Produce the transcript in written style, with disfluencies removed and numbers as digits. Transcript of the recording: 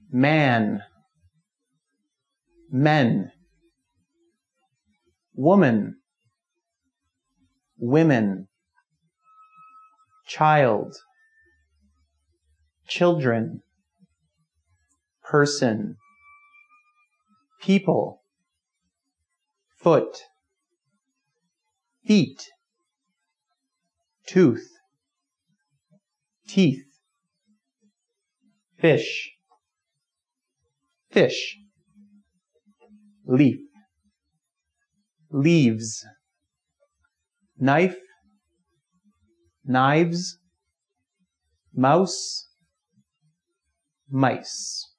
man, men, woman, women, child, children, person, people, foot, feet, tooth, teeth, fish, fish, leaf, leaves, knife, knives, mouse, mice.